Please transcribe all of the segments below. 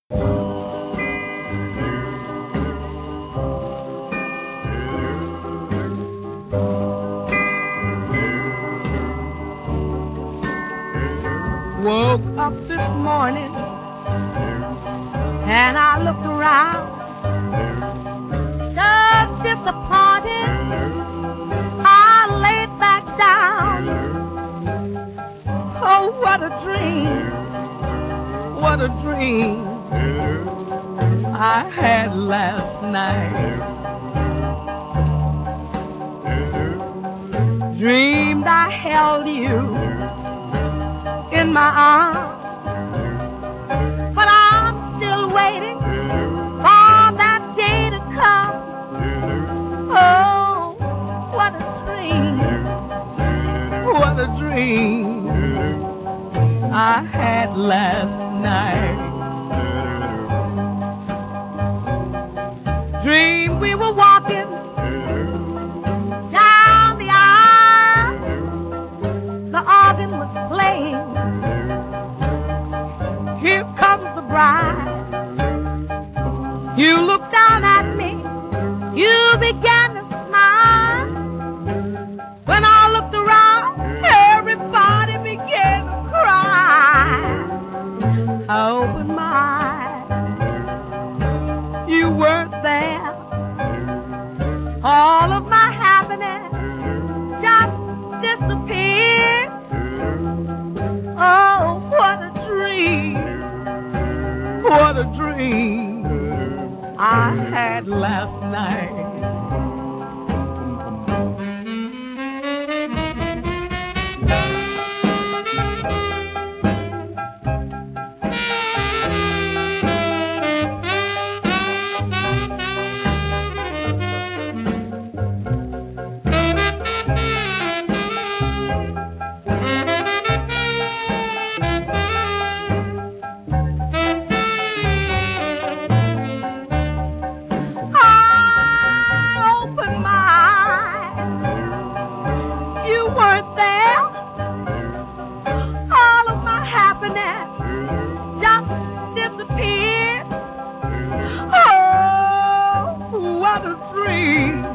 Woke up this morning and I looked around, so disappointed. I laid back down. Oh, what a dream, what a dream I had last night. Dreamed I held you in my arms, but I'm still waiting for that day to come. Oh, what a dream I had last night. Dream we were walking down the aisle, the organ was playing. Here comes the bride. You looked down at me, you began to smile. When I looked around, everybody began to cry. I opened my eyes, you weren't there. All of my happiness just disappeared. Oh, what a dream I had last night.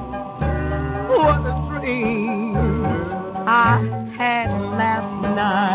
What a dream I had last night.